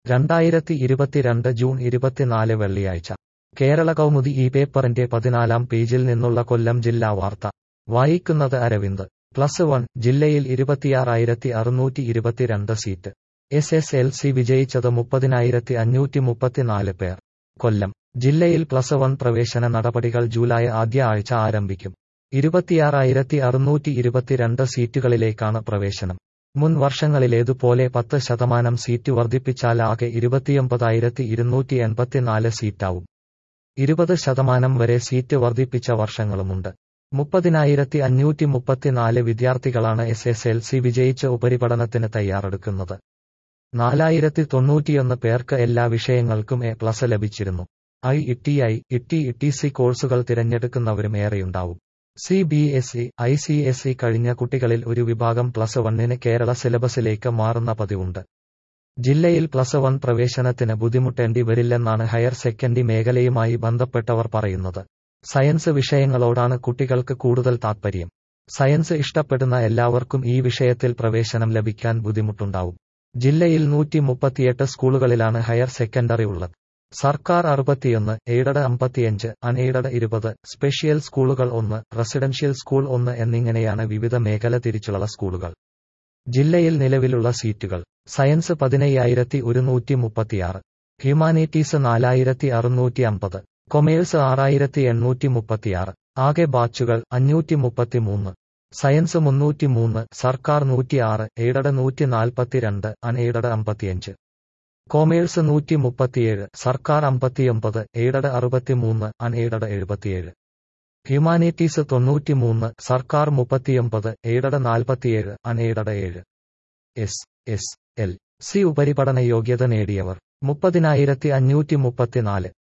2022 June 24 വെള്ളിയാഴ്ച കേരള കൗമുദി ഈ പേപ്പറിന്റെ 14-ാം പേജിൽ നിന്നുള്ള കൊല്ലം ജില്ലാ വാർത്ത വായിക്കുന്നത് അരവിന്ദ്. +1 ജില്ലയിൽ 26,622 സീറ്റ്. SSLC വിജയിച്ചത് 30,534 പേർ. കൊല്ലം ജില്ലയിൽ +1 പ്രവേശന നടപടികൾ ജൂലൈ ആദ്യ ആഴ്ച ആരംഭിക്കും. 26,622 സീറ്റുകളിലേക്കാണ് പ്രവേശനം. മുൻ വർഷങ്ങളിലേതുപോലെ 10% സീറ്റ് വർദ്ധിപ്പിച്ചാൽ ആകെ 29,284 സീറ്റാവും. 20% വരെ സീറ്റ് വർദ്ധിപ്പിച്ച വർഷങ്ങളുമുണ്ട്. 30,534 വിദ്യാർത്ഥികളാണ് SSLC വിജയിച്ച് ഉപരിപഠനത്തിന് തയ്യാറെടുക്കുന്നത്. 4,091 പേർക്ക് എല്ലാ വിഷയങ്ങൾക്കും A+ ലഭിച്ചിരുന്നു. IITI, IITC കോഴ്സുകൾ തിരഞ്ഞെടുക്കുന്നവരും ഏറെയുണ്ടാവും. CBSE, ICSE കഴിഞ്ഞ കുട്ടികളിൽ ഒരു വിഭാഗം +1 കേരള സിലബസിലേക്ക് മാറുന്ന പതിവുണ്ട്. ജില്ലയിൽ +1 പ്രവേശനത്തിന് ബുദ്ധിമുട്ടേണ്ടി വരില്ലെന്നാണ് ഹയർ സെക്കൻഡറി മേഖലയുമായി ബന്ധപ്പെട്ടവർ പറയുന്നത്. സയൻസ് വിഷയങ്ങളോടാണ് കുട്ടികൾക്ക് കൂടുതൽ താൽപര്യം. സയൻസ് ഇഷ്ടപ്പെടുന്ന എല്ലാവർക്കും ഈ വിഷയത്തിൽ പ്രവേശനം ലഭിക്കാൻ ബുദ്ധിമുട്ടുണ്ടാവും. ജില്ലയിൽ 138 സ്കൂളുകളിലാണ് ഹയർ സെക്കൻഡറി ഉള്ളത്. സർക്കാർ 61, എയ്ഡഡ് 55, അൺഎയ്ഡഡ് 20, സ്പെഷ്യൽ സ്കൂളുകൾ 1, റെസിഡൻഷ്യൽ സ്കൂൾ 1 എന്നിങ്ങനെയാണ് വിവിധ മേഖല തിരിച്ചുള്ള സ്കൂളുകൾ. ജില്ലയിൽ നിലവിലുള്ള സീറ്റുകൾ: സയൻസ് 15,136, ഹ്യൂമാനിറ്റീസ് 4,650, കൊമേഴ്സ് 6,836. ആകെ ബാച്ചുകൾ 533. സയൻസ് 303, സർക്കാർ 106, എയ്ഡഡ് 142, അൺഎയ്ഡഡ് 55. കൊമേഴ്സ് 137, സർക്കാർ 59, എയ്ഡഡ് 63, അൺഎയ്ഡഡ് 77. ഹ്യൂമാനിറ്റീസ് 93, സർക്കാർ 39, എയ്ഡഡ് 47, അൺഎയ്ഡഡ് 7. SSLC ഉപരിപഠന യോഗ്യത നേടിയവർ 30,534.